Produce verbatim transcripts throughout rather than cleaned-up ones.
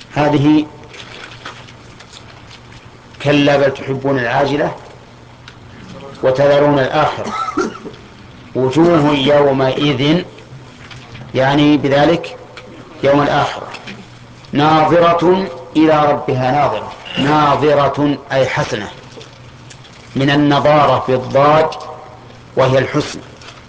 هذه كلا بل تحبون العاجلة وتذرون الآخرة وجوه يومئذ يعني بذلك يوم الآخرة ناظرة إلى ربها ناظرة ناظرة أي حسنة من النظارة في الضاد وهي الحسن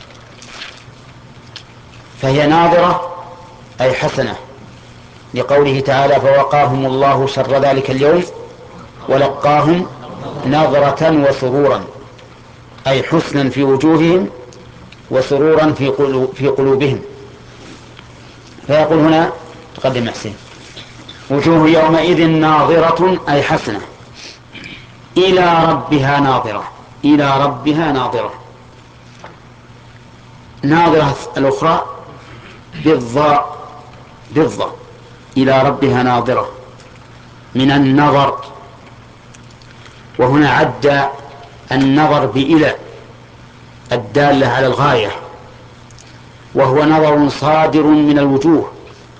فهي ناظرة أي حسنة لقوله تعالى فوقاهم الله شر ذلك اليوم ولقاهم نظرة وسرورا أي حسنا في وجوههم وسرورا في في قلوبهم. فيقول هنا تقدم حسين وجوه يومئذ ناظرة أي حسنة إلى ربها ناظرة إلى ربها ناظرة ناظرة الأخرى بالضاء بالضاء إلى ربها ناظرة من النظر وهنا عد النظر بإلى الدالة على الغاية وهو نظر صادر من الوجوه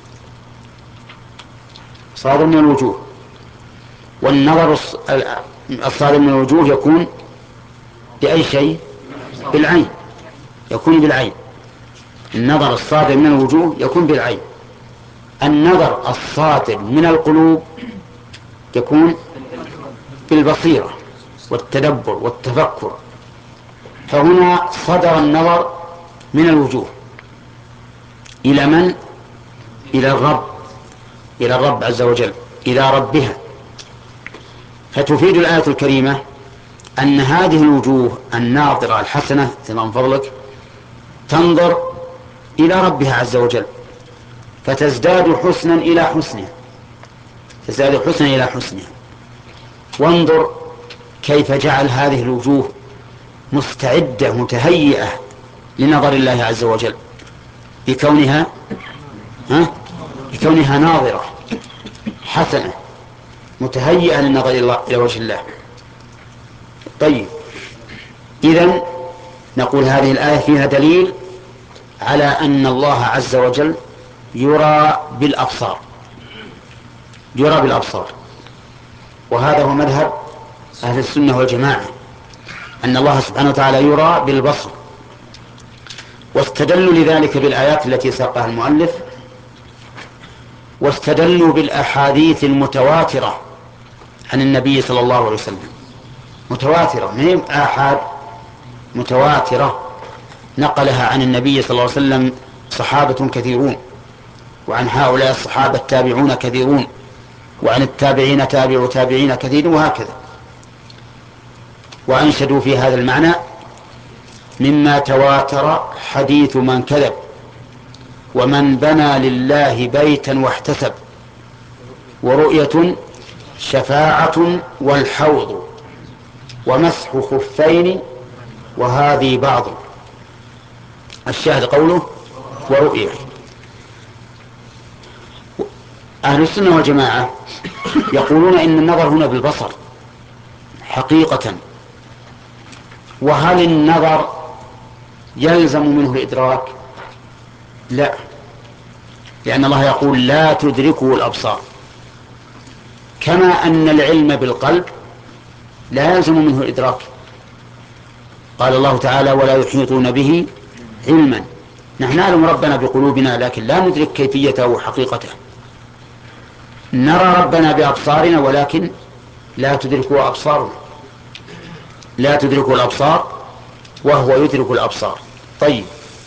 صادر من الوجوه والنظر الصادر من الوجوه يكون بأي شيء بالعين يكون بالعين النظر الصادر من الوجوه يكون بالعين النظر الصادر من القلوب يكون بالبصيرة والتدبر والتفكر فهنا صدر النظر من الوجوه إلى من؟ إلى الرب إلى الرب عز وجل إلى ربها فتفيد الآية الكريمة أن هذه الوجوه الناظرة الحسنة من فضلك تنظر إلى ربها عز وجل فتزداد حسنا إلى حسنها تزداد حسنا إلى حسنها وانظر كيف جعل هذه الوجوه مستعدة متهيئة لنظر الله عز وجل بكونها ها بكونها ناظرة حسنة متهيئة للنظر إلى وجه الله. طيب إذن نقول هذه الآية فيها دليل على أن الله عز وجل يرى بالأبصار يرى بالأبصار وهذا هو مذهب أهل السنة والجماعة أن الله سبحانه وتعالى يرى بالبصر واستدلوا لذلك بالآيات التي ساقها المؤلف واستدلوا بالأحاديث المتواترة عن النبي صلى الله عليه وسلم متواترة من آحاد متواترة نقلها عن النبي صلى الله عليه وسلم صحابة كثيرون وعن هؤلاء الصحابة التابعون كثيرون وعن التابعين تابع تابعين كثير وهكذا وأنشدوا في هذا المعنى مما تواتر حديث من كذب ومن بنى لله بيتا واحتسب ورؤية شفاعة والحوض ومسح خفين وهذه بعض الشاهد قوله ورؤية. أهل السنة والجماعة يقولون إن النظر هنا بالبصر حقيقة وهل النظر يلزم منه الإدراك؟ لا لأن الله يقول لا تدركه الأبصار كما أن العلم بالقلب لا يلزم منه الإدراك قال الله تعالى ولا يحيطون به علما نحن نعلم ربنا بقلوبنا لكن لا ندرك كيفيته وحقيقته نرى ربنا بأبصارنا ولكن لا تدركه أبصارنا لا تدركه الأبصار وهو يدرك الأبصار. طيب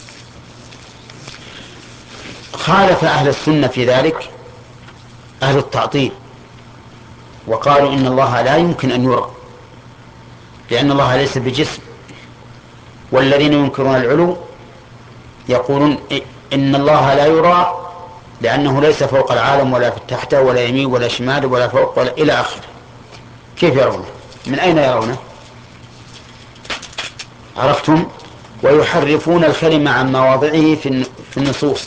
خالف أهل السنة في ذلك أهل التعطيل وقالوا إن الله لا يمكن أن يرى لأن الله ليس بجسم والذين ينكرون العلو يقولون إن الله لا يرى لأنه ليس فوق العالم ولا تحته ولا يمين ولا شمال ولا فوق ولا إلى آخره. كيف يرونه؟ من أين يرونه؟ عرفتم؟ ويحرفون الكلمة عن مواضعه في النصوص.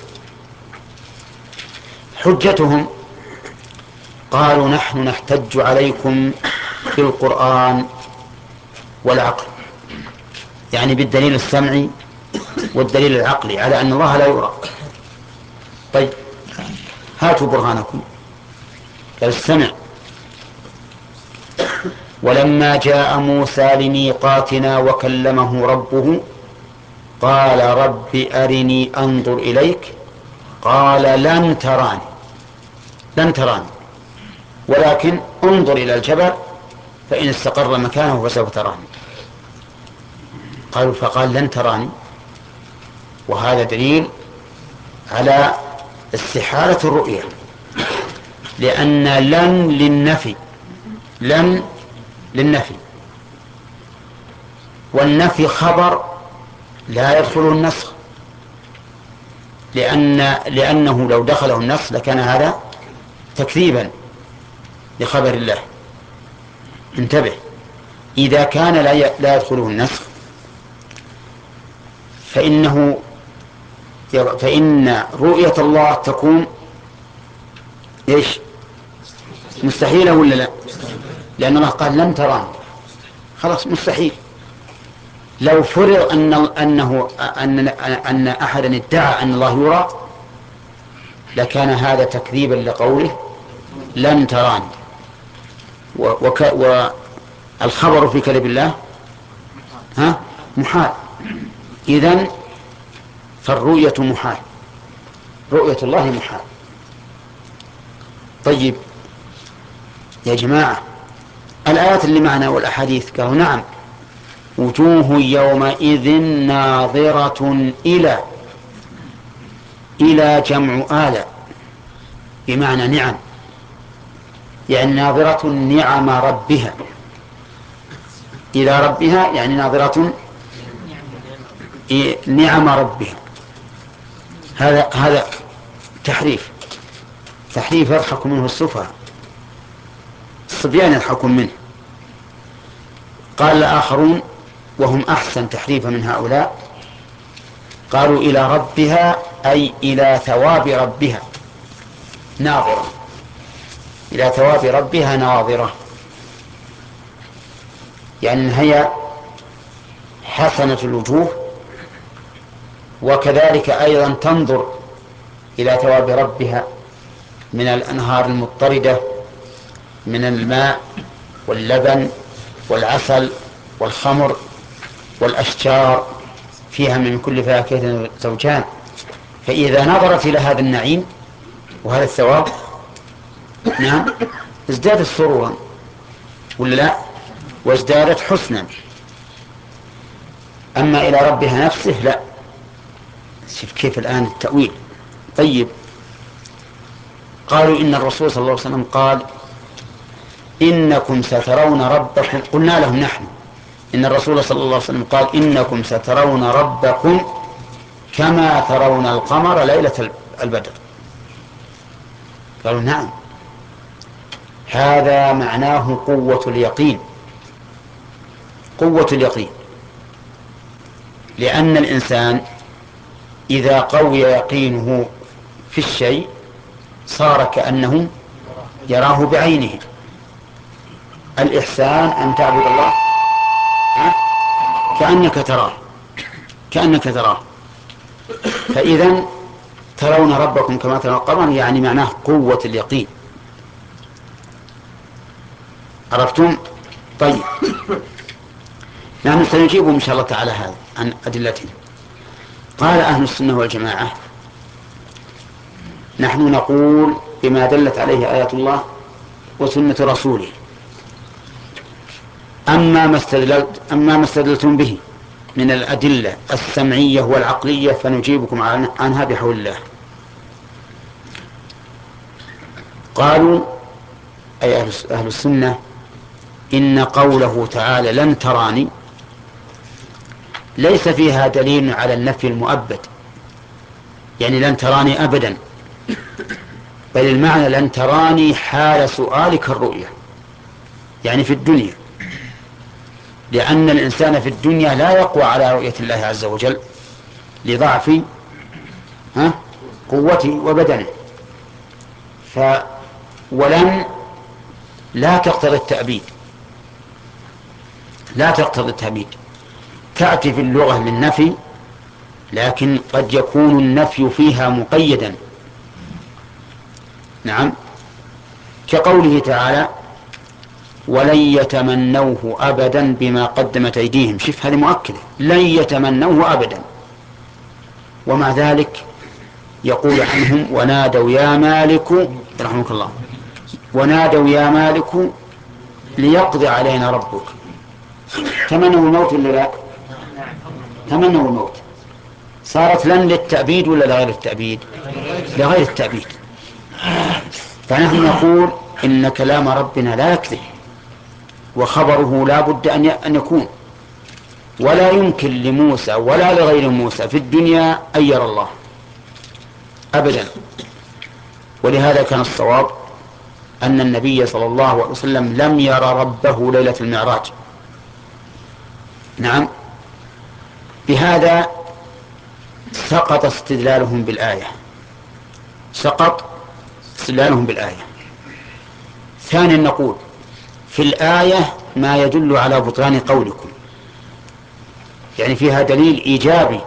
حجتهم قالوا نحن نحتج عليكم بالقرآن والعقل يعني بالدليل السمعي والدليل العقلي على أن الله لا يرى. طيب هاتوا برهانكم. قال استمع: ولما جاء موسى لميقاتنا وكلمه ربه قال رب أرني أنظر إليك قال لن تراني لن تراني ولكن انظر إلى الجبل فإن استقر مكانه فسوف تراني. قالوا فقال لن تراني، وهذا دليل على استحالة الرؤية، لأن لن للنفي لن للنفي والنفي خبر لا يدخله النسخ، لأن لأنه لو دخله النسخ لكان هذا تكذيبا لخبر الله. انتبه، إذا كان لا يدخله النسخ فإنه فإن رؤية الله تكون إيش؟ مستحيلة ولا لا؟ لأن الله قال لن تراني، خلاص مستحيل. لو فرض أن أنه أن أن أحدا ادعى أن الله يرى لكان هذا تكذيبا لقوله لن تراني، والخبر في كلام الله ها محال. إذن فالرؤية محال، رؤية الله محال. طيب يا جماعة، الآيات اللي معنا والأحاديث قالوا نعم وجوه يومئذ ناظرة إلى إلى جمع آلة بمعنى نعم، يعني ناظرة نعم ربها، إلى ربها يعني ناظرة نعم ربها. هذا هذا تحريف تحريف يضحك منه السفهاء، الصبيان يضحكون منه. قال الآخرون وهم أحسن تحريفا من هؤلاء، قالوا إلى ربها أي إلى ثواب ربها ناظرة، إلى ثواب ربها ناظرة، يعني هي حسنة الوجوه، وكذلك أيضا تنظر إلى ثواب ربها من الأنهار المضطردة من الماء واللبن والعسل والخمر والأشجار فيها من كل فاكهة زوجان. فإذا نظرت إلى هذا النعيم وهذا الثواب نعم ازدادت سرورا ولا لا، وازدادت حسنا. أما إلى ربها نفسه لا. شوف كيف الآن التأويل. طيب قالوا إن الرسول صلى الله عليه وسلم قال إنكم سترون ربكم، قلنا لهم نحن إن الرسول صلى الله عليه وسلم قال إنكم سترون ربكم كما ترون القمر ليلة البدر. قالوا نعم، هذا معناه قوة اليقين، قوة اليقين، لأن الإنسان إذا قوي يقينه في الشيء صار كأنه يراه بعينه. الإحسان أن تعبد الله كأنك تراه كأنك تراه فإذا ترون ربكم كما ترون القمر يعني معناه قوة اليقين. عرفتم؟ طيب نحن سنجيب إن شاء الله تعالى هذا عن أدلته. قال أهل السنة والجماعة نحن نقول بما دلت عليه آيات الله وسنة رسوله. أما ما استدلت أما ما استدلتم به من الأدلة السمعية والعقلية فنجيبكم عنها بحول الله. قالوا أي أهل السنة إن قوله تعالى لن تراني ليس فيها دليل على النفي المؤبد، يعني لن تراني أبدا، بل المعنى لن تراني حال سؤالك الرؤية، يعني في الدنيا، لأن الإنسان في الدنيا لا يقوى على رؤية الله عز وجل لضعف ها قوته وبدنه. ف ولن لا تقتضي التأبيد، لا تقتضي التأبيد، تأتي في اللغة للنفي، لكن قد يكون النفي فيها مقيدا. نعم كقوله تعالى ولن يتمنوه أبدا بما قدمت أيديهم. شوف هذه مؤكدة، لن يتمنوه أبدا، ومع ذلك يقول عنهم ونادوا يا مالك رحمك الله ونادوا يا مالك ليقضي علينا ربك. تمنوا الموت ولا لا؟ تمنوا الموت. صارت لن للتأبيد ولا لغير التأبيد؟ لغير التأبيد. فنحن نقول إن كلام ربنا لا يكذب، وخبره لا بد أن يكون، ولا يمكن لموسى ولا لغير موسى في الدنيا أن يرى الله أبدا. ولهذا كان الصواب أن النبي صلى الله عليه وسلم لم يرى ربه ليلة المعراج. نعم. بهذا سقط استدلالهم بالآية، سقط استدلالهم بالآية. ثانيا نقول في الآية ما يدل على بطلان قولكم، يعني فيها دليل إيجابي،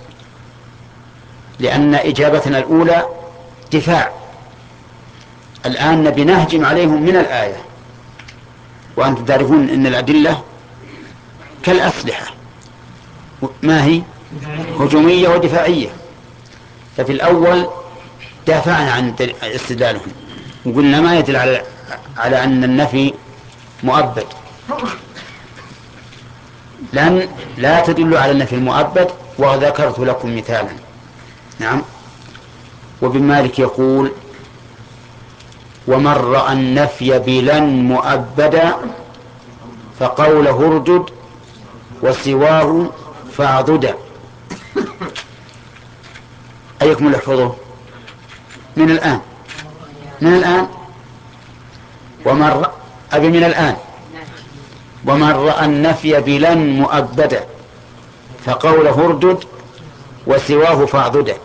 لأن إجابتنا الأولى دفاع، الآن نبي نهجم عليهم من الآية، وأنتم تعرفون أن الأدلة كالأسلحة، ما هي؟ هجومية ودفاعية. ففي الأول دافعنا عن استدلالهم وقلنا ما يدل على على أن النفي مؤبد، لأن لا تدل على النفي المؤبد، وذكرت لكم مثالا. نعم. وابن مالك يقول ومن رأى النفي بلن مؤبدا فقوله اردد وسواه فاعضدا. أيكم يحفظه من الآن؟ من الآن. ومن رأى أبي من الآن ومن رأى النفي بلن مؤبدا فقوله اردد وسواه فاعضدا.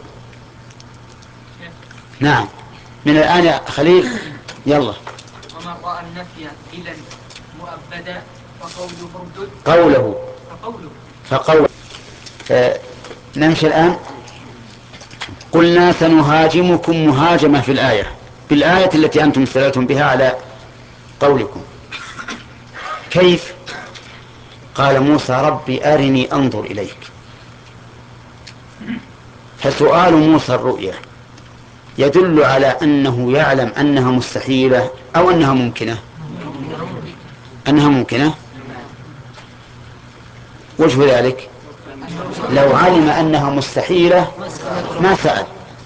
نعم من الآن يا خليل، يلا. ومن رأى النفي بلن مؤبدا فقوله اردد قوله فقوله فقوله آه نمشي الآن. قلنا سنهاجمكم مهاجمة في الآية، بالآية التي أنتم استدلتم بها على قولكم. كيف؟ قال موسى ربي أرني أنظر إليك. فسؤال موسى الرؤيا يدل على أنه يعلم أنها مستحيلة أو أنها ممكنة؟ أنها ممكنة. وجه ذلك لو علم أنها مستحيلة ما سأل.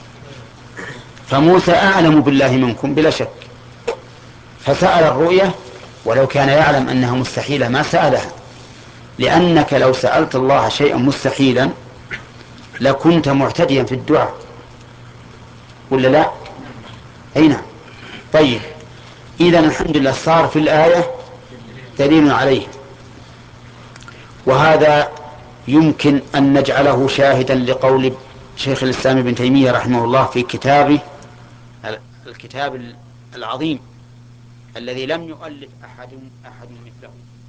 فموسى أعلم بالله منكم بلا شك، فسأل الرؤيا، ولو كان يعلم أنها مستحيلة ما سألها، لأنك لو سألت الله شيئا مستحيلا لكنت معتديا في الدعاء ولا لا؟ أي نعم. طيب إذا الحمد لله صار في الآية دليل عليه، وهذا يمكن أن نجعله شاهدا لقول شيخ الإسلام ابن تيمية رحمه الله في كتابه الكتاب العظيم الذي لم يؤلف أحد أحد مثله،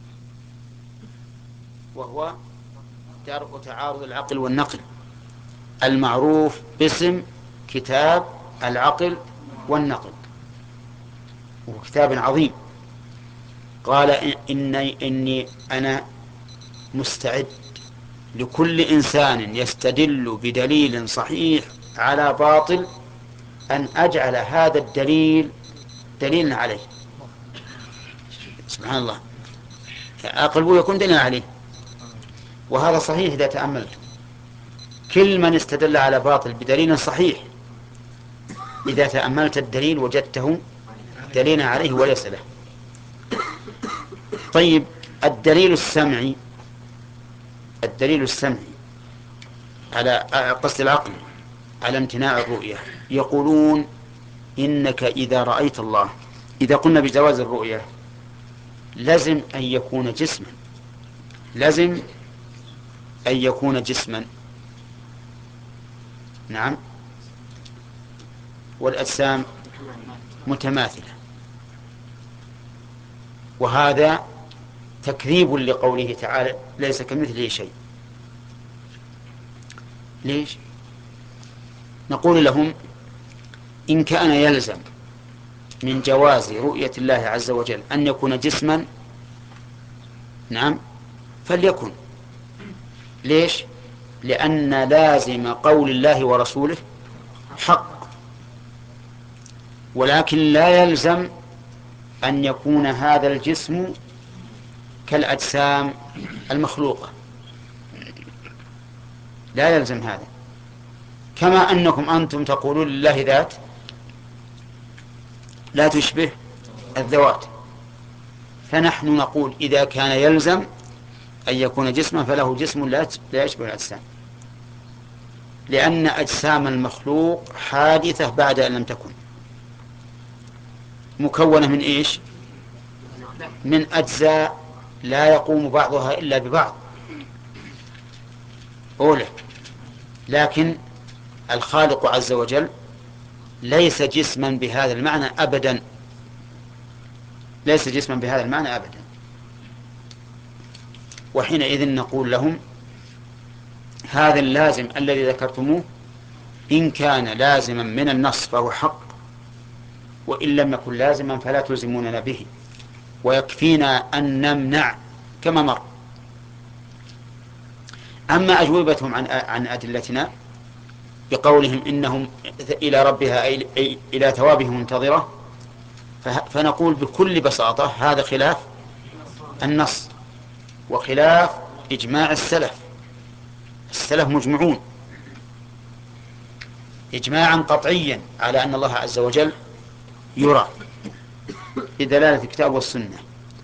وهو درء تعارض العقل والنقل، المعروف باسم كتاب العقل والنقل، وهو كتاب عظيم. قال إني, إني أنا مستعد لكل إنسان يستدل بدليل صحيح على باطل أن أجعل هذا الدليل دليلا عليه. سبحان الله، أقلبه يكون دليلا عليه. وهذا صحيح إذا تأملت، كل من استدل على باطل بدليل صحيح إذا تأملت الدليل وجدته دليلا عليه وليس له. طيب الدليل السمعي، الدليل السمعي على قصد العقل على امتناع الرؤية، يقولون إنك إذا رأيت الله، إذا قلنا بجواز الرؤية لازم أن يكون جسما، لازم أن يكون جسما. نعم. والأجسام متماثلة، وهذا تكذيب لقوله تعالى ليس كمثله شيء. ليش؟ نقول لهم إن كان يلزم من جواز رؤية الله عز وجل أن يكون جسما، نعم فليكن. ليش؟ لأن لازم قول الله ورسوله حق، ولكن لا يلزم أن يكون هذا الجسم كالأجسام المخلوقة، لا يلزم هذا. كما أنكم أنتم تقولون لله ذات لا تشبه الذوات، فنحن نقول إذا كان يلزم أن يكون جسما فله جسم لا يشبه الأجسام، لأن أجسام المخلوق حادثة بعد أن لم تكن، مكونة من إيش؟ من أجزاء لا يقوم بعضها إلا ببعض أولى. لكن الخالق عز وجل ليس جسما بهذا المعنى أبدا، ليس جسما بهذا المعنى أبدا. وحينئذ نقول لهم هذا اللازم الذي ذكرتموه إن كان لازما من النص فهو حق، وإن لم يكن لازما فلا تلزموننا به، ويكفينا أن نمنع كما مر. أما أجوبتهم عن عن أدلتنا بقولهم إنهم إلى ربها أي إلى ثوابهم منتظرة، فنقول بكل بساطة هذا خلاف النص وخلاف إجماع السلف. السلف مجمعون إجماعا قطعيا على أن الله عز وجل يرى بدلالة الكتاب والسنة،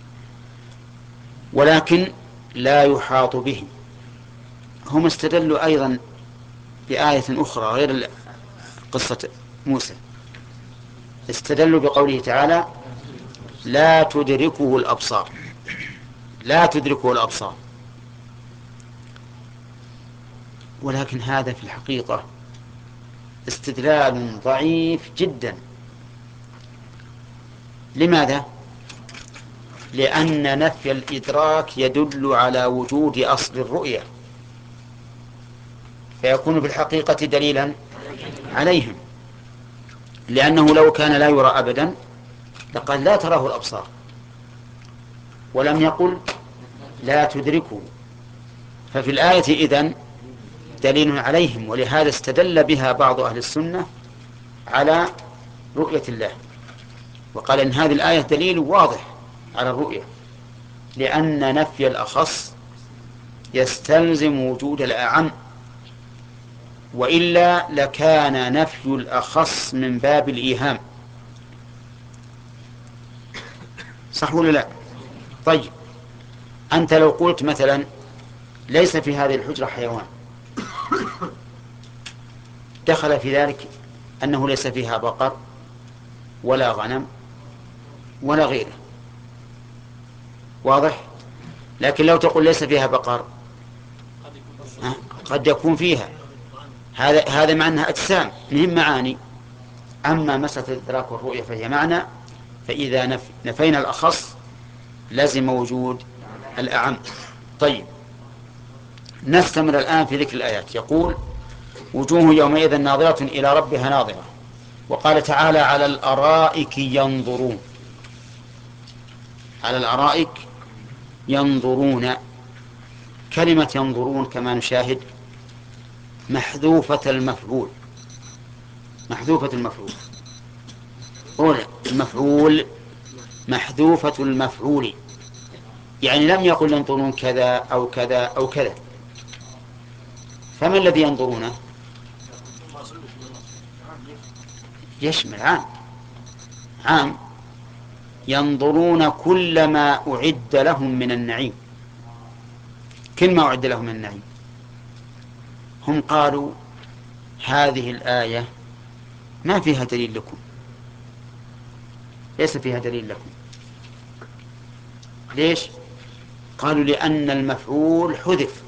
ولكن لا يحاط به. هم استدلوا أيضا بآية أخرى غير قصة موسى، استدلوا بقوله تعالى لا تدركه الأبصار، لا تدركه الأبصار. ولكن هذا في الحقيقة استدلال ضعيف جدا. لماذا؟ لأن نفي الإدراك يدل على وجود أصل الرؤية، فيكون في الحقيقة دليلا عليهم، لأنه لو كان لا يرى أبدا لقال لا تراه الأبصار، ولم يقل لا تدركه. ففي الآية إذن دليل عليهم، ولهذا استدل بها بعض أهل السنة على رؤية الله، وقال إن هذه الآية دليل واضح على الرؤية، لأن نفي الأخص يستلزم وجود الأعم، وإلا لكان نفي الأخص من باب الإيهام. صح ولا لا؟ طيب أنت لو قلت مثلا ليس في هذه الحجرة حيوان، دخل في ذلك أنه ليس فيها بقر ولا غنم ولا غيره، واضح؟ لكن لو تقول ليس فيها بقر قد يكون فيها، هذا هذا مع أنها أجسام مهم معاني. أما مسألة الإدراك والرؤية فهي معنى، فإذا نف... نفينا الأخص لازم وجود الأعم. طيب نستمر الآن في ذكر الآيات. يقول وجوه يومئذ ناظرة إلى ربها ناظرة. وقال تعالى على الأرائك ينظرون، على الأرائك ينظرون. كلمة ينظرون كما نشاهد محذوفة المفعول، محذوفة المفعول أولى المفعول محذوفة المفعول، يعني لم يقل ينظرون كذا أو كذا أو كذا. فما الذي ينظرونه؟ يشمل عام، عام ينظرون كل ما أعد لهم من النعيم. كل ما أعد لهم من النعيم. هم قالوا هذه الآية ما فيها دليل لكم، ليس فيها دليل لكم. ليش؟ قالوا لأن المفعول حذف.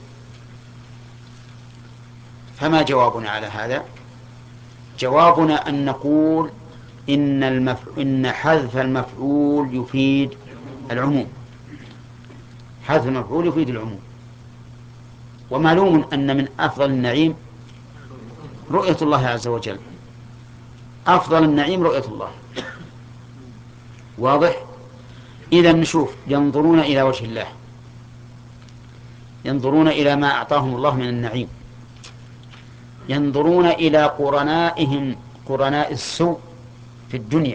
فما جوابنا على هذا؟ جوابنا أن نقول إن, المف... إن حذف المفعول يفيد العموم، حذف المفعول يفيد العموم. ومعلوم أن من أفضل النعيم رؤية الله عز وجل، أفضل النعيم رؤية الله. واضح؟ إذا نشوف، ينظرون إلى وجه الله، ينظرون إلى ما أعطاهم الله من النعيم، ينظرون إلى قرنائهم قرناء السوء في الدنيا.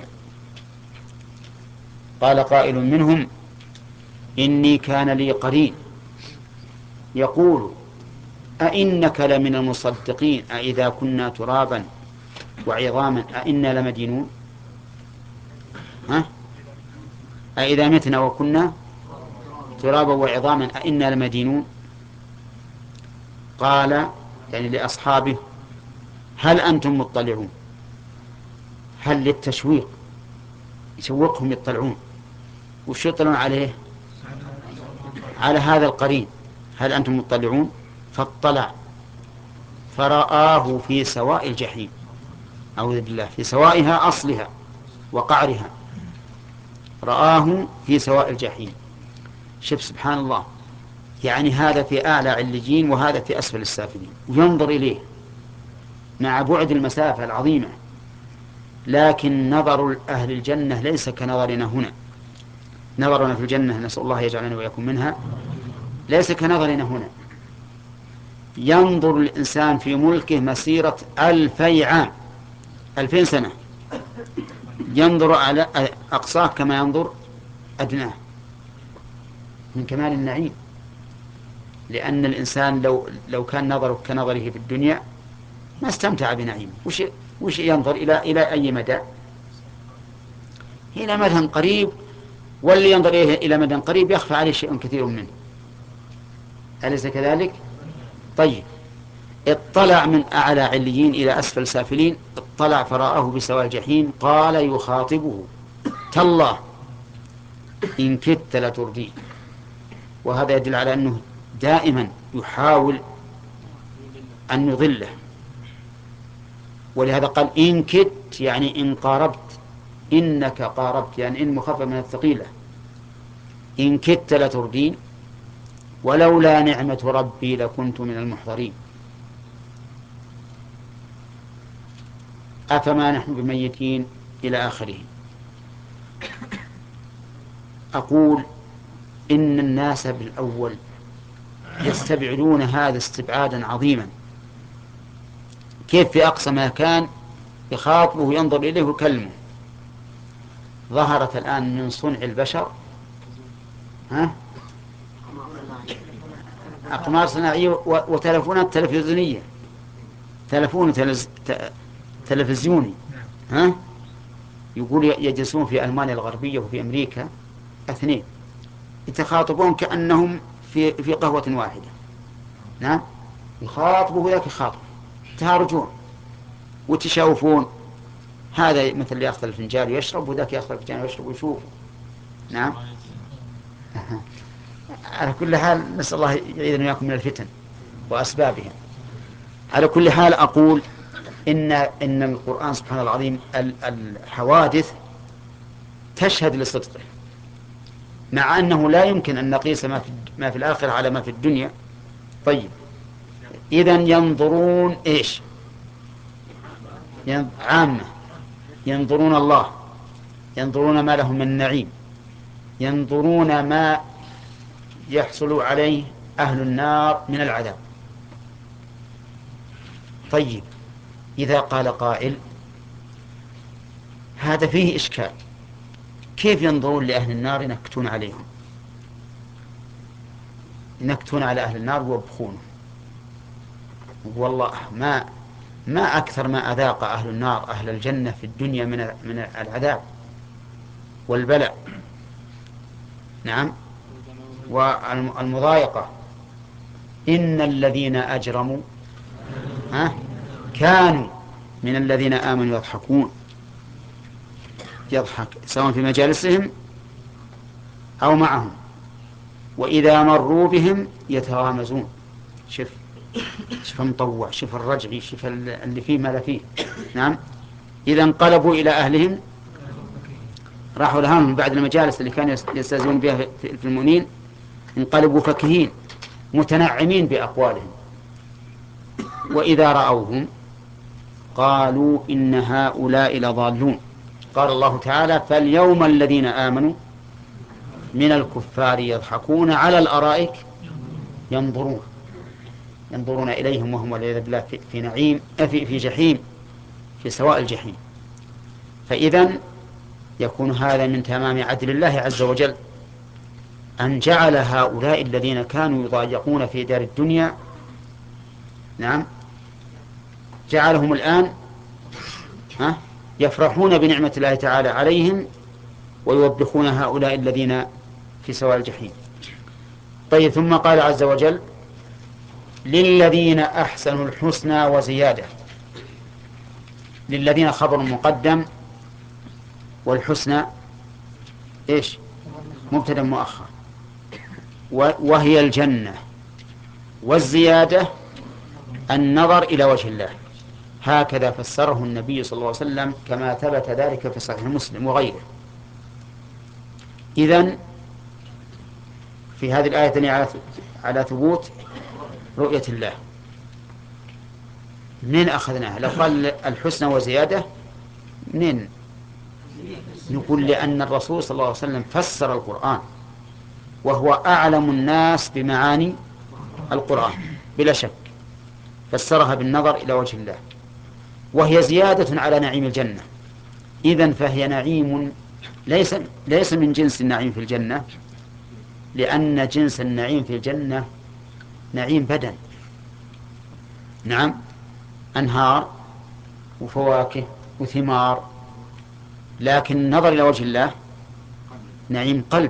قال قائل منهم إني كان لي قرين يقول أئنك لمن المصدقين أئذا كنا ترابا وعظاما أئنا لمدينون. ها؟ أئذا متنا وكنا ترابا وعظاما أئنا لمدينون. قال يعني لأصحابه هل أنتم مطلعون؟ هل للتشويق، يشوقهم يطلعون. وش يطلعون عليه؟ على هذا القرين. هل أنتم مطلعون؟ فاطلع فرآه في سواء الجحيم، أعوذ بالله، في سوائها أصلها وقعرها، رآه في سواء الجحيم. شوف سبحان الله، يعني هذا في أعلى عليين وهذا في أسفل السافلين، وينظر إليه مع بعد المسافة العظيمة. لكن نظر أهل الجنة ليس كنظرنا هنا. نظرنا في الجنة، نسأل الله يجعلنا ويكون منها، ليس كنظرنا هنا. ينظر الإنسان في ملكه مسيرة ألفي عام، ألفين سنة، ينظر على أقصاه كما ينظر أدناه من كمال النعيم. لأن الإنسان لو لو كان نظره كنظره في الدنيا ما استمتع بنعيمه. وش وش ينظر إلى إلى أي مدى؟ إلى مدى قريب، واللي ينظر إلى مدى قريب يخفى عليه شيء كثير منه، أليس كذلك؟ طيب، اطلع من أعلى عليين إلى أسفل سافلين، اطلع فرآه بسواء الجحيم. قال يخاطبه تالله إن كدت لتردين. وهذا يدل على أنه دائما يحاول أن يضله، ولهذا قال إن كدت يعني إن قاربت، إنك قاربت يعني إن مخفف من الثقيلة، إن كدت لتردين ولولا نعمة ربي لكنت من المحضرين. أفما نحن بميتين إلى آخره. أقول إن الناس بالأول يستبعدون هذا استبعادا عظيما. كيف في أقصى مكان يخاطبه وينظر إليه ويكلمه؟ ظهرت الآن من صنع البشر ها أقمار صناعية وتلفونات تلفزيونية، تلفون تلز... تلفزيوني. ها؟ يقول يجلسون في ألمانيا الغربية وفي أمريكا اثنين يتخاطبون كأنهم في في قهوة واحدة. نعم، يخاطبوا ذاك يخاطب، تهارجون وتشاوفون. هذا مثل اللي يأخذ الفنجان ويشرب، وذاك يأخذ الفنجان ويشرب ويشوف. نعم. على كل حال نسأل الله يعيذنا وإياكم من الفتن وأسبابها. على كل حال أقول إن إن القرآن سبحانه العظيم الحوادث تشهد لصدقه، مع أنه لا يمكن أن نقيس ما في ما في الآخرة على ما في الدنيا. طيب، إذن ينظرون إيش؟ عامة، ينظرون الله، ينظرون ما لهم من نعيم، ينظرون ما يحصل عليه أهل النار من العذاب. طيب، إذا قال قائل هذا فيه إشكال، كيف ينظرون لأهل النار ينكتون عليهم، ينكتون على أهل النار ويبخونهم؟ والله ما ما أكثر ما أذاق أهل النار أهل الجنة في الدنيا من من العذاب والبلاء. نعم، والمضايقة. إن الذين أجرموا ها كانوا من الذين آمنوا يضحكون، يضحك سواء في مجالسهم أو معهم، وإذا مروا بهم يتغامزون. شوف شوف مطوع، شوف الرجعي، شوف اللي فيه ما لا فيه. نعم، إذا انقلبوا إلى أهلهم، راحوا لهم بعد المجالس اللي كانوا يستهزئون بها في المؤمنين، انقلبوا فكهين متنعمين بأقوالهم. وإذا رأوهم قالوا إن هؤلاء لضالون. قال الله تعالى فاليوم الذين آمنوا من الكفار يضحكون على الأرائك ينظرون ينظرون إليهم وهم والعياذ بالله في, في نعيم في, في جحيم في سواء الجحيم. فإذن يكون هذا من تمام عدل الله عز وجل أن جعل هؤلاء الذين كانوا يضايقون في دار الدنيا نعم جعلهم الآن ها يفرحون بنعمة الله تعالى عليهم ويوبخون هؤلاء الذين في سواء الجحيم. طيب ثم قال عز وجل للذين أحسنوا الحسنى وزيادة. للذين خبر مقدم والحسنى إيش مبتدأ مؤخر وهي الجنة والزيادة النظر إلى وجه الله. هكذا فسره النبي صلى الله عليه وسلم كما ثبت ذلك في صحيح مسلم وغيره. إذن في هذه الآية على ثبوت رؤية الله. منين أخذناها؟ لو قال الحسنى وزيادة منين نقول؟ لأن الرسول صلى الله عليه وسلم فسر القرآن وهو أعلم الناس بمعاني القرآن بلا شك، فسرها بالنظر إلى وجه الله، وهي زيادة على نعيم الجنة. إذن فهي نعيم ليس ليس من جنس النعيم في الجنة، لأن جنس النعيم في الجنة نعيم بدن، نعم أنهار وفواكه وثمار، لكن النظر إلى وجه الله نعيم قلب.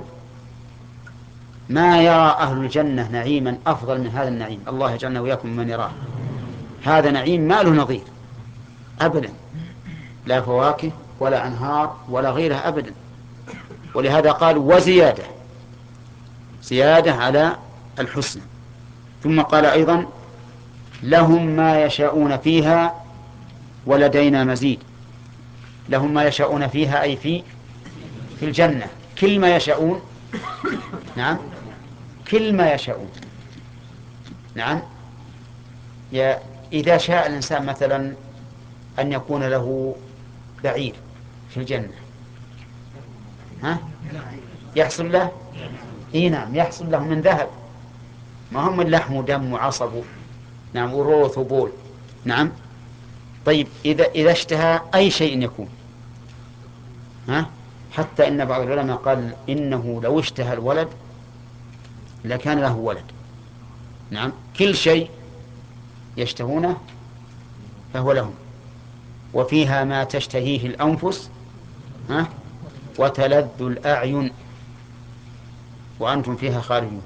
ما يرى أهل الجنة نعيما أفضل من هذا النعيم، الله يجعلنا وإياكم من يراه. هذا نعيم ما له نظير أبدا، لا فواكه ولا أنهار ولا غيرها أبدا. ولهذا قال وزيادة، زيادة على الحسن. ثم قال أيضا لهم ما يشاءون فيها ولدينا مزيد. لهم ما يشاءون فيها أي في في الجنة، كل ما يشاءون، نعم كل ما يشاءون، نعم. يا إذا شاء الإنسان مثلا أن يكون له بعير في الجنة، ها يحصل له؟ إيه نعم يحصل له من ذهب، ما هم من لحم ودم وعصب، نعم وروث وبول، نعم. طيب إذا إذا اشتهى أي شيء يكون، ها حتى إن بعض العلماء قال إنه لو اشتهى الولد لكان له ولد، نعم كل شيء يشتهونه فهو لهم. وفيها ما تشتهيه الأنفس ها وتلذ الأعين وأنتم فيها خالدون.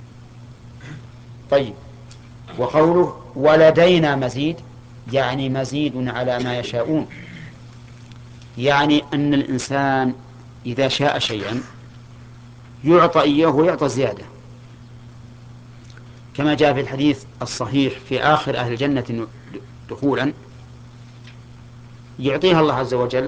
طيب وقوله ولدينا مزيد يعني مزيد على ما يشاءون، يعني أن الإنسان إذا شاء شيئا يعطى إياه ويعطى زيادة، كما جاء في الحديث الصحيح في آخر أهل الجنة دخولا يعطيها الله عز وجل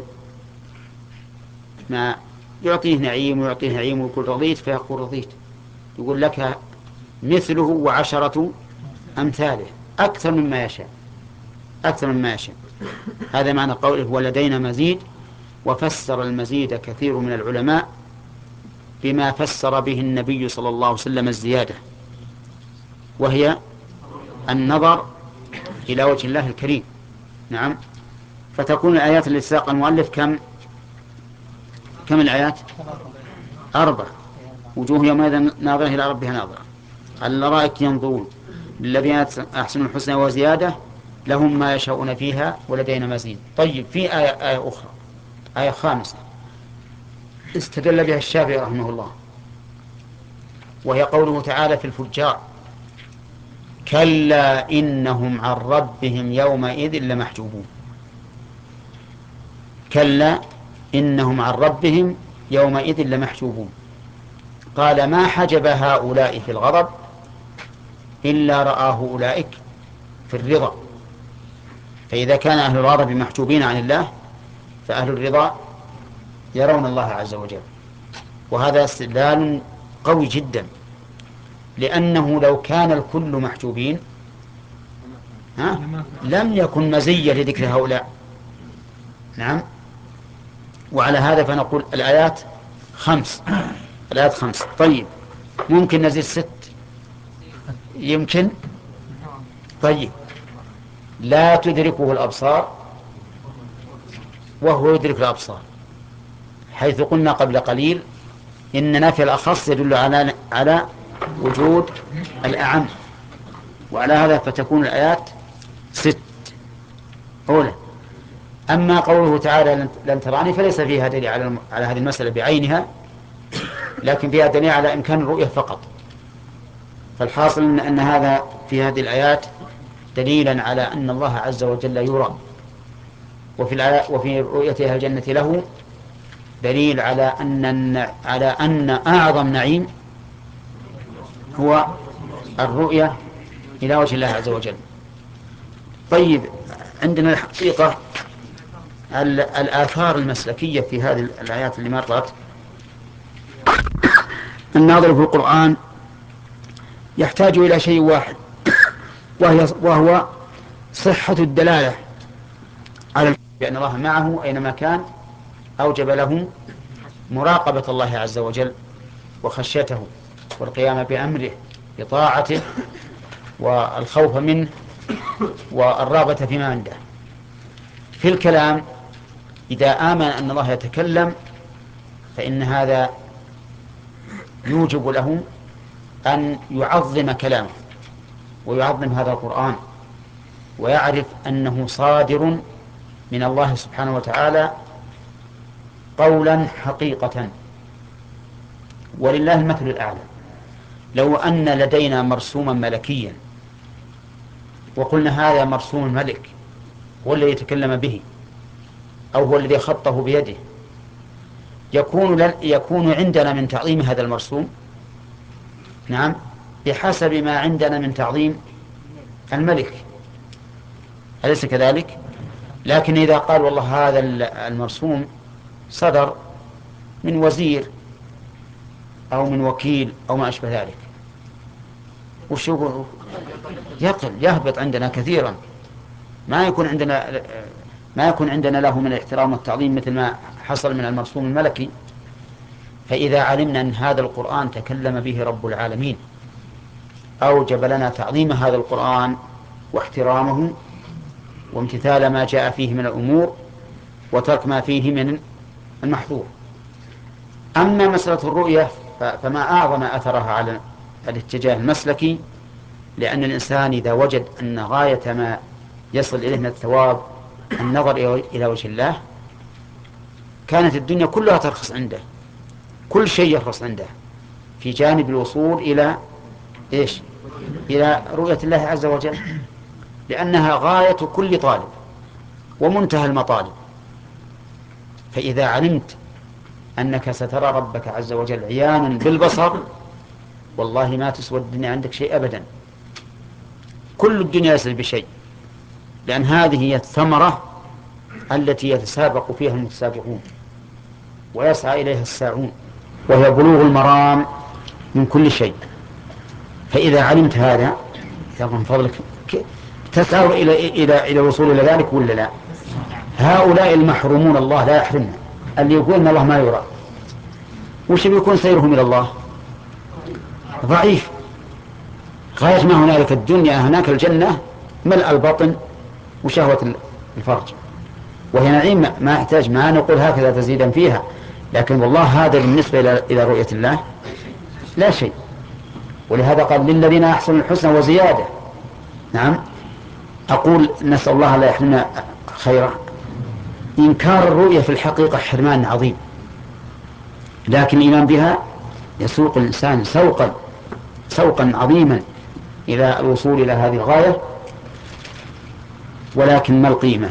ما يعطيه نعيم ويعطيه نعيم ويقول رضيت، فيقول رضيت، يقول لك مثله وعشرة أمثاله أكثر مما يشاء، أكثر مما يشاء. هذا معنى قوله ولدينا مزيد. وفسر المزيد كثير من العلماء بما فسر به النبي صلى الله عليه وسلم الزيادة، وهي النظر إلى وجه الله الكريم، نعم. فتكون الآيات التي ساق المؤلف كم كم الآيات؟ أربع. وجوه يومئذ ناظرة إلى ربها ناظرة، على الأرائك ينظرون، للذين أحسنوا الحسنى وزيادة لهم ما يشاءون فيها ولدينا مزيد. طيب في آية, آية أخرى، آية خامسة استدل بها الشافعي رحمه الله، وهي قوله تعالى في الفجار كلا إنهم عن ربهم يومئذ لمحجوبون. كلا إنهم عن ربهم يومئذ لمحجوبون. قال ما حجب هؤلاء في الغضب إلا رآه أولئك في الرضا. فإذا كان أهل الغضب محجوبين عن الله فأهل الرضا يرون الله عز وجل. وهذا استدلال قوي جدا، لأنه لو كان الكل محجوبين ها لم يكن مزية لذكر هؤلاء، نعم. وعلى هذا فنقول الآيات خمس. الآيات خمس. طيب ممكن نزيد ست؟ يمكن. طيب لا تدركه الأبصار وهو يدرك الأبصار، حيث قلنا قبل قليل إن نفي الأخص يدل على على وجود الأعم، وعلى هذا فتكون الآيات ست. أولى. أما قوله تعالى لن تراني فليس فيها دليل على على هذه المسألة بعينها، لكن فيها دليل على إمكان الرؤية فقط. فالحاصل أن, أن هذا في هذه الآيات دليلا على أن الله عز وجل يرى، وفي الآيات وفي رؤية أهل الجنة له دليل على أن على أن أعظم نعيم هو الرؤية إلى وجه الله عز وجل. طيب عندنا الحقيقة الآثار المسلكية في هذه الآيات اللي مرت. الناظر في القرآن يحتاج إلى شيء واحد، وهي وهو صحة الدلالة على بأن الله معه أينما كان، أوجب له مراقبة الله عز وجل وخشيته والقيام بأمره بطاعته والخوف منه والرغبة فيما عنده. في الكلام إذا آمن أن الله يتكلم فإن هذا يوجب له أن يعظم كلامه ويعظم هذا القرآن، ويعرف أنه صادر من الله سبحانه وتعالى قولا حقيقة. ولله المثل الأعلى. لو أن لدينا مرسوما ملكيا وقلنا هذا مرسوم الملك هو الذي يتكلم به أو هو الذي خطه بيده، يكون يكون عندنا من تعظيم هذا المرسوم نعم بحسب ما عندنا من تعظيم الملك، أليس كذلك؟ لكن إذا قال والله هذا المرسوم صدر من وزير أو من وكيل أو ما أشبه ذلك، وشو يقل يهبط عندنا كثيرا، ما يكون عندنا ما يكون عندنا له من الاحترام والتعظيم مثل ما حصل من المرسوم الملكي. فإذا علمنا أن هذا القرآن تكلم به رب العالمين أوجب لنا تعظيم هذا القرآن واحترامه وامتثال ما جاء فيه من الأمور وترك ما فيه من المحظور. أما مسألة الرؤية فما أعظم أثرها على الاتجاه المسلكي، لأن الإنسان إذا وجد أن غاية ما يصل إليه من الثواب النظر إلى وجه الله كانت الدنيا كلها ترخص عنده، كل شيء يرخص عنده في جانب الوصول إلى إيش؟ إلى رؤية الله عز وجل، لأنها غاية كل طالب ومنتهى المطالب. فإذا علمت أنك سترى ربك عز وجل عيانا بالبصر والله ما تسوى الدنيا عندك شيء أبدا، كل الدنيا يصل بشيء، لأن هذه هي الثمرة التي يتسابق فيها المتسابقون ويسعى إليها الساعون، وهي بلوغ المرام من كل شيء. فإذا علمت هذا من فضلك تسعى إلى إلى إلى الوصول إلى ذلك ولا لا؟ هؤلاء المحرومون الله لا يحرمنا، اللي يقول إن الله ما يرى وش بيكون سيرهم إلى الله؟ ضعيف. غاية ما هنالك الدنيا هناك الجنة ملء البطن وشهوة الفرج، وهي نعيم ما يحتاج، ما نقول هكذا تزيدا فيها، لكن والله هذا بالنسبة إلى رؤية الله لا شيء. ولهذا قال للذين أحسنوا الحسنى وزيادة. نعم. أقول نسأل الله لا يحرمنا خيره. إنكار الرؤية في الحقيقة حرمان عظيم، لكن الإيمان بها يسوق الإنسان سوقا سوقا عظيما إلى الوصول إلى هذه الغاية. ولكن ما القيمة؟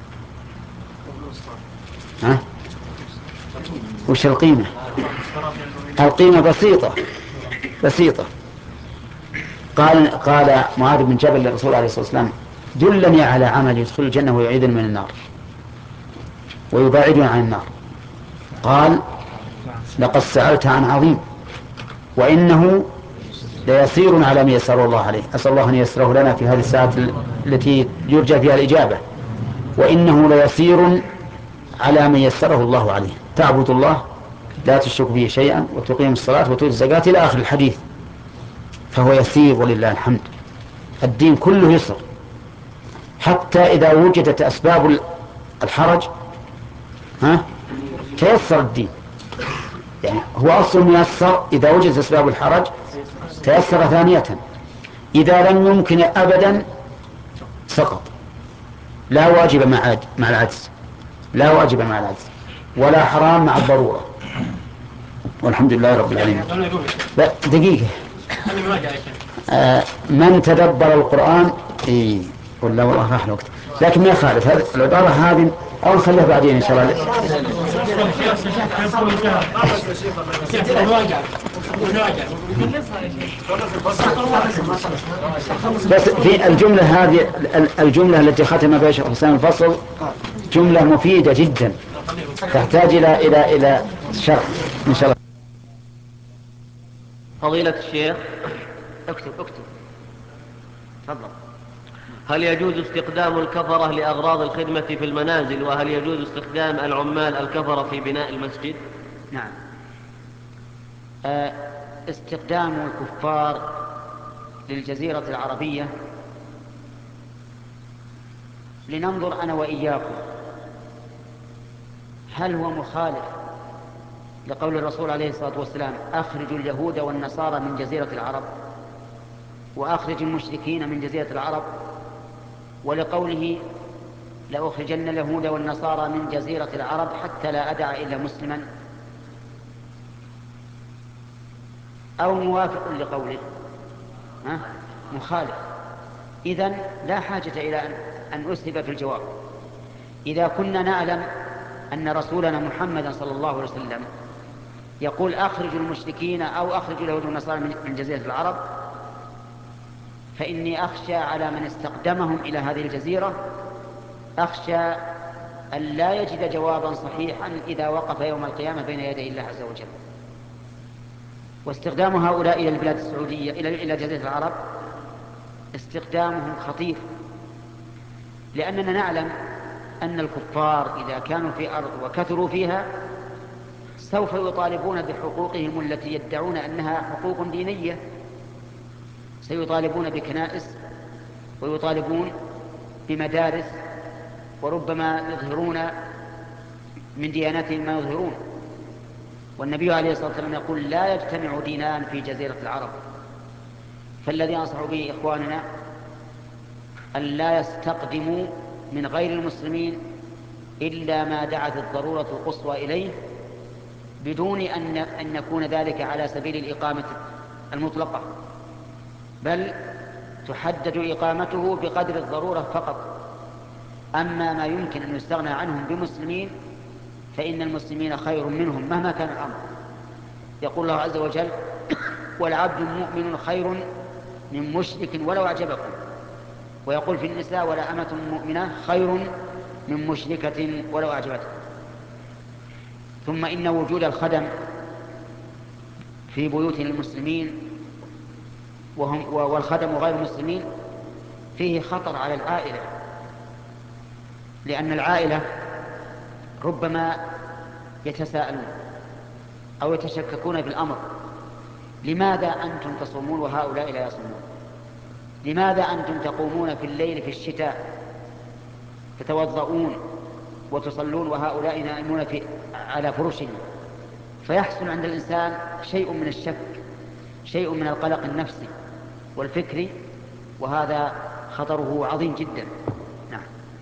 ها؟ وش القيمة؟ القيمة بسيطة بسيطة. قال قال معاذ بن جبل للرسول عليه الصلاة والسلام دلني على عمل يدخل الجنة ويعيذني من النار ويباعدني عن النار. قال لقد سألت عن عظيم وإنه ليسير على ما يسر الله عليه. أسأل الله أن يسره لنا في هذه الساعة التي يرجى فيها الإجابة. وإنه ليسير على من يسره الله عليه، تعبد الله لا تشرك به شيئا وتقيم الصلاة وتؤتي الزكاة إلى آخر الحديث، فهو يسير ولله الحمد. الدين كله يسر، حتى إذا وجدت أسباب الحرج ها تيسر الدين. يعني هو أصل ميسر، إذا وجدت أسباب الحرج تيسر ثانية، إذا لم يمكن أبدا سقط. لا واجب مع العجز، لا واجب مع العجز، ولا حرام مع الضرورة، والحمد لله رب العالمين. لا دقيقة، آه من تدبر القرآن إيه ولا والله راح الوقت، لكن ما يخالف هذه العبارة هذه أو نخليها بعدين إن شاء الله. بس في الجملة هذه، الجملة التي ختم بها شيخ الإسلام الفصل جملة مفيدة جدا، تحتاج إلى إلى إلى شرح إن شاء الله. فضيلة الشيخ، اكتب اكتب تفضل. هل يجوز استخدام الكفرة لأغراض الخدمة في المنازل، وهل يجوز استخدام العمال الكفرة في بناء المسجد؟ نعم، استخدام الكفار للجزيرة العربية، لننظر أنا وإياكم هل هو مخالف لقول الرسول عليه الصلاة والسلام أخرجوا اليهود والنصارى من جزيرة العرب، وأخرج المشركين من جزيرة العرب، ولقوله لأخرجن اليهود والنصارى من جزيرة العرب حتى لا أدع إلا مسلما، أو موافق لقوله ها؟ مخالف. إذن لا حاجة إلى أن أسهب في الجواب. إذا كنا نعلم أن رسولنا محمد صلى الله عليه وسلم يقول أخرج المشركين أو أخرج اليهود والنصارى من جزيرة العرب، فإني أخشى على من استقدمهم إلى هذه الجزيرة، أخشى أن لا يجد جوابا صحيحا إذا وقف يوم القيامة بين يدي الله عز وجل. واستخدام هؤلاء إلى البلاد السعودية إلى جزيرة العرب استخدامهم خطير، لأننا نعلم أن الكفار إذا كانوا في أرض وكثروا فيها سوف يطالبون بحقوقهم التي يدعون أنها حقوق دينية، سيطالبون بكنائس ويطالبون بمدارس، وربما يظهرون من دياناتهم ما يظهرون. والنبي عليه الصلاة والسلام يقول لا يجتمع دينان في جزيرة العرب. فالذي أنصح به إخواننا أن لا يستقدموا من غير المسلمين إلا ما دعت الضرورة القصوى إليه، بدون أن أن يكون ذلك على سبيل الإقامة المطلقة، بل تحدد إقامته بقدر الضرورة فقط. أما ما يمكن أن يستغنى عنهم بمسلمين فإن المسلمين خير منهم مهما كان الأمر. يقول الله عز وجل والعبد مؤمن خير من مشرك ولو أعجبكم، ويقول في النساء ولا أمة مؤمنة خير من مشركة ولو أعجبتكم. ثم إن وجود الخدم في بيوت المسلمين وهم والخدم غير المسلمين فيه خطر على العائلة، لأن العائلة ربما يتساءلون أو يتشككون في الأمر: لماذا أنتم تصومون وهؤلاء لا يصومون؟ لماذا أنتم تقومون في الليل في الشتاء تتوضؤون وتصلون وهؤلاء نائمون في على فرشهم؟ فيحصل عند الإنسان شيء من الشك، شيء من القلق النفسي والفكري، وهذا خطره عظيم جدا. نعم.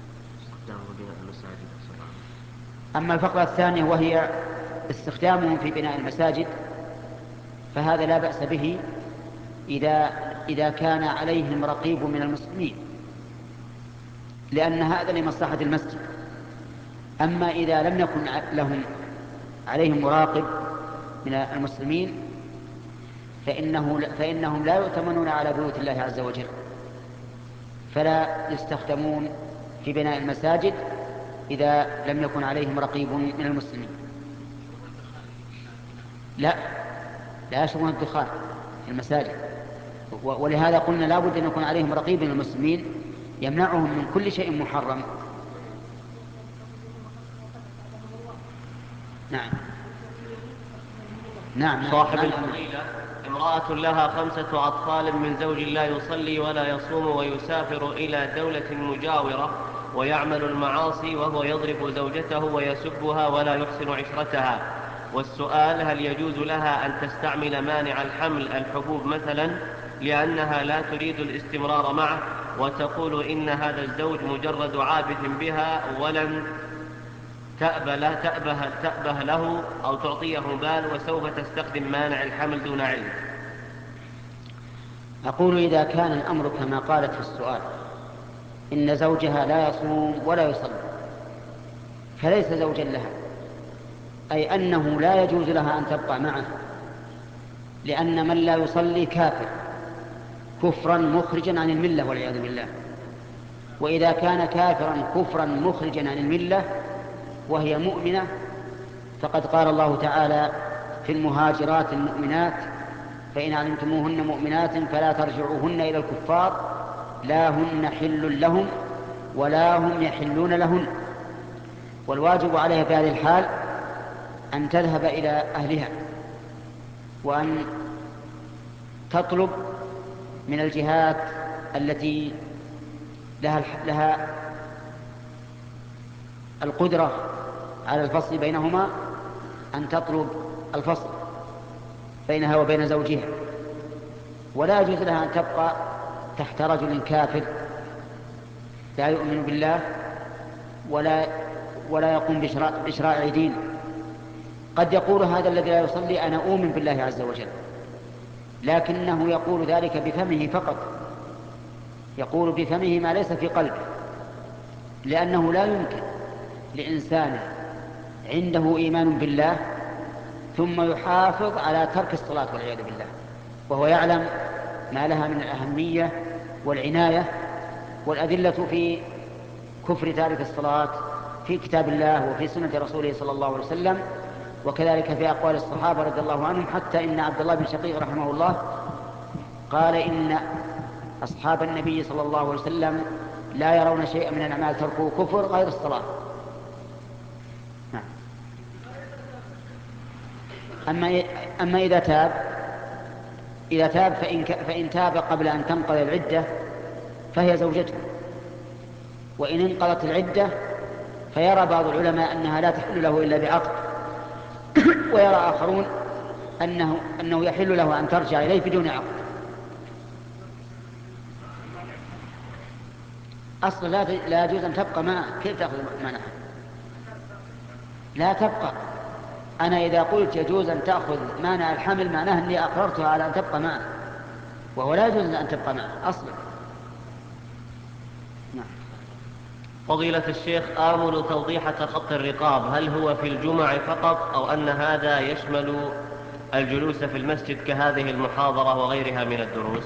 أما الفقرة الثانية وهي استخدامهم في بناء المساجد، فهذا لا بأس به إذا إذا كان عليهم رقيب من المسلمين، لأن هذا لمصلحة المسجد. أما إذا لم يكن لهم عليهم مراقب من المسلمين فإنه فإنهم لا يؤتمنون على بيوت الله عز وجل، فلا يستخدمون في بناء المساجد إذا لم يكن عليهم رقيب من المسلمين. لا لا يشربون الدخان في المساجد، ولهذا قلنا لا بد أن يكون عليهم رقيب من المسلمين يمنعهم من كل شيء محرم. نعم نعم صاحب نعم. الفضيلة: امرأة لها خمسة أطفال من زوج لا يصلي ولا يصوم ويسافر إلى دولة مجاورة ويعمل المعاصي وهو يضرب زوجته ويسبها ولا يحسن عشرتها، والسؤال: هل يجوز لها أن تستعمل مانع الحمل الحبوب مثلا لأنها لا تريد الاستمرار معه وتقول إن هذا الزوج مجرد عابث بها ولن تأبه له, تأبه, تأبه له أو تعطيه بال وسوف تستخدم مانع الحمل دون علم؟ أقول إذا كان الأمر كما قالت في السؤال إن زوجها لا يصوم ولا يصلي فليس زوجا لها، أي أنه لا يجوز لها أن تبقى معه، لأن من لا يصلي كافر كفرا مخرجا عن الملة والعياذ بالله. وإذا كان كافرا كفرا مخرجا عن الملة وهي مؤمنة فقد قال الله تعالى في المهاجرات المؤمنات: فإن علمتموهن مؤمنات فلا ترجعوهن إلى الكفار لا هن حل لهم ولا هم يحلون لهن. والواجب عليها في هذه الحال أن تذهب إلى أهلها وأن تطلب من الجهات التي لها, لها القدرة على الفصل بينهما أن تطلب الفصل بينها وبين زوجها. ولا يجوز لها أن تبقى تحت رجل كافر لا يؤمن بالله ولا, ولا يقوم بشرائع دينه. قد يقول هذا الذي لا يصلي أنا أؤمن بالله عز وجل، لكنه يقول ذلك بفمه فقط، يقول بفمه ما ليس في قلبه، لأنه لا يمكن لإنسان عنده إيمان بالله ثم يحافظ على ترك الصلاة والعياذ بالله وهو يعلم ما لها من الأهمية والعناية. والأدلة في كفر تارك الصلاة في كتاب الله وفي سنة رسوله صلى الله عليه وسلم، وكذلك في أقوال الصحابة رضي الله عنهم، حتى إن عبد الله بن شقيق رحمه الله قال إن أصحاب النبي صلى الله عليه وسلم لا يرون شيئا من الأعمال تركه كفر غير الصلاة. أما, أما إذا تاب إذا تاب فإن, فإن تاب قبل أن تنقضي العدة فهي زوجته، وإن انقضت العدة فيرى بعض العلماء أنها لا تحل له إلا بعقد، ويرى آخرون أنه, أنه يحل له أن ترجع إليه بدون عقد. أصلا لا, لا يجوز أن تبقى معه، كيف تأخذ مانعها؟ لا تبقى. أنا إذا قلت يجوز أن تأخذ مانع الحمل معناه أني أقررتها على أن تبقى معه، وهو لا يجوز أن تبقى معه أصلا. نعم. فضيلة الشيخ، آمل توضيحة خط الرقاب هل هو في الجمع فقط أو أن هذا يشمل الجلوس في المسجد كهذه المحاضرة وغيرها من الدروس؟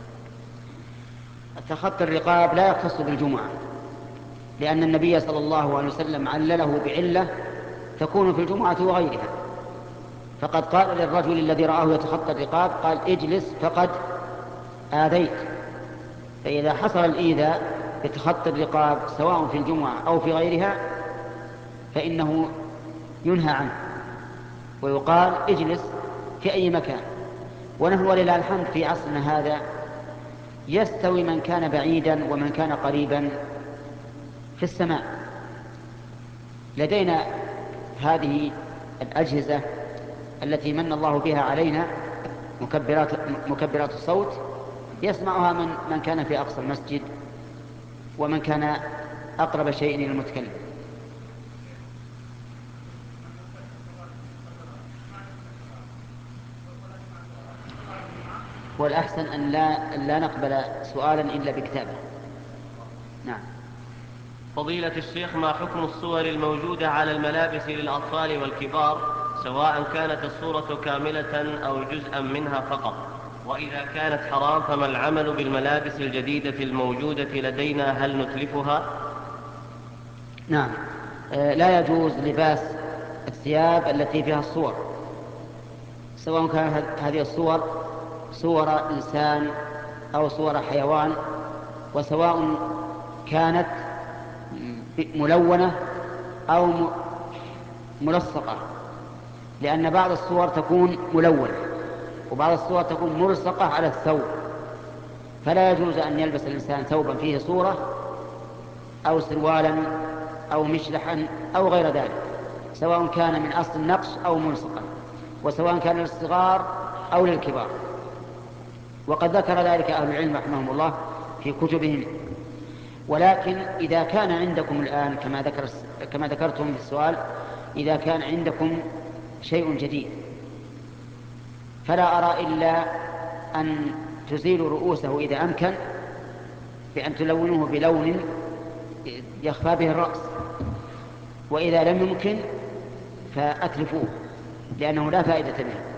خط الرقاب لا يختص بالجمعة، لأن النبي صلى الله عليه وسلم علله بعلة تكون في الجمعة وغيرها، فقد قال للرجل الذي رآه يتخطى الرقاب قال: اجلس فقد آذيت. فإذا حصل الإيذاء بتخطي الرقاب سواء في الجمعة أو في غيرها فإنه ينهى عنه ويقال اجلس في أي مكان. ونحن ولله الحمد في عصرنا هذا يستوي من كان بعيدا ومن كان قريبا في السماء. لدينا هذه الأجهزة التي من الله بها علينا، مكبرات, مكبرات الصوت، يسمعها من, من كان في أقصى المسجد ومن كان أقرب شيء إلى المتكلم. والأحسن أن لا, أن لا نقبل سؤالا إلا بكتابه. نعم. فضيلة الشيخ، ما حكم الصور الموجودة على الملابس للأطفال والكبار سواء كانت الصورة كاملة أو جزءا منها فقط؟ وإذا كانت حرام فما العمل بالملابس الجديدة الموجودة لدينا؟ هل نتلفها؟ نعم. آه لا يجوز لباس الثياب التي فيها الصور، سواء كانت هذه الصور صور إنسان أو صور حيوان، وسواء كانت ملونة أو ملصقة لأن بعض الصور تكون ملونة وبعض الصور تكون ملصقة على الثوب، فلا يجوز أن يلبس الإنسان ثوبا فيه صورة أو سروالا أو مشلحا أو غير ذلك، سواء كان من أصل النقش أو ملصقا، وسواء كان للصغار أو للكبار. وقد ذكر ذلك أهل العلم رحمهم الله في كتبهم. ولكن إذا كان عندكم الآن كما, ذكر كما ذكرتم في السؤال، إذا كان عندكم شيء جديد فلا أرى إلا أن تزيلوا رؤوسه إذا أمكن بأن تلونوه بلون يخفى به الرأس، وإذا لم يمكن فأتلفوه لأنه لا فائدة منه.